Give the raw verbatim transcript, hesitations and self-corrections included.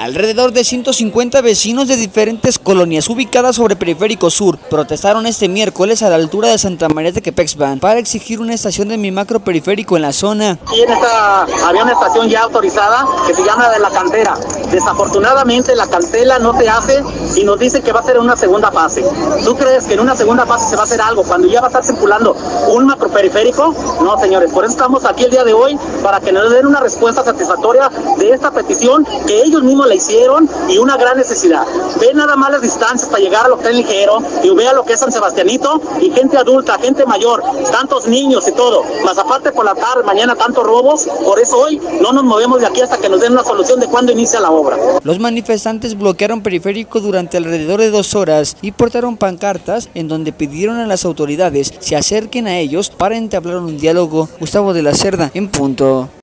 Alrededor de ciento cincuenta vecinos de diferentes colonias ubicadas sobre Periférico Sur protestaron este miércoles a la altura de Santa María de Quepexpan para exigir una estación de mi macro periférico en la zona. Aquí en esta había una estación ya autorizada que se llama de La Cantera. Desafortunadamente la cantela no se hace y nos dice que va a ser una segunda fase. ¿Tú crees que en una segunda fase se va a hacer algo cuando ya va a estar circulando un macro periférico? No, señores, por eso estamos aquí el día de hoy, para que nos den una respuesta satisfactoria de esta petición que ellos mismos la hicieron y una gran necesidad. Ve nada más las distancias para llegar al Hotel Ligero y vea lo que es San Sebastianito y gente adulta, gente mayor, tantos niños y todo, más aparte por la tarde, mañana tantos robos. Por eso hoy no nos movemos de aquí hasta que nos den una solución de cuándo inicia la obra. Los manifestantes bloquearon Periférico durante alrededor de dos horas y portaron pancartas en donde pidieron a las autoridades se acerquen a ellos para entablar un diálogo. Gustavo de la Cerda, en punto.